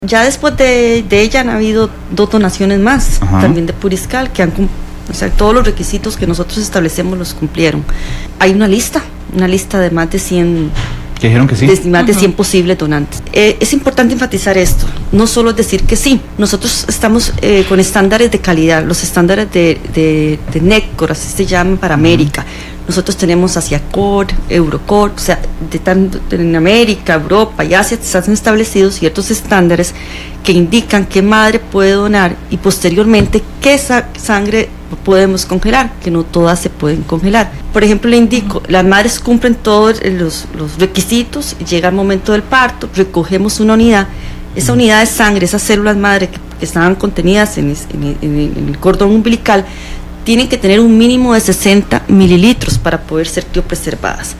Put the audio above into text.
Ya después de ella han habido 2 donaciones más, también de Puriscal, que o sea, todos los requisitos que nosotros establecemos los cumplieron. Hay una lista de más de 100, que dijeron que sí, de más de 100 posibles donantes. Es importante enfatizar esto, no solo decir que sí. Nosotros estamos con estándares de calidad, los estándares de NECOR, así se llaman para América. Nosotros tenemos ASIACOR, EUROCOR, o sea, en América, Europa y Asia se han establecido ciertos estándares que indican qué madre puede donar y posteriormente qué sangre podemos congelar, que no todas se pueden congelar. Por ejemplo, le indico, las madres cumplen todos los requisitos, llega el momento del parto, recogemos una unidad, esa unidad de sangre, esas células madre que estaban contenidas en el cordón umbilical, tienen que tener un mínimo de 60 mililitros para poder ser criopreservadas.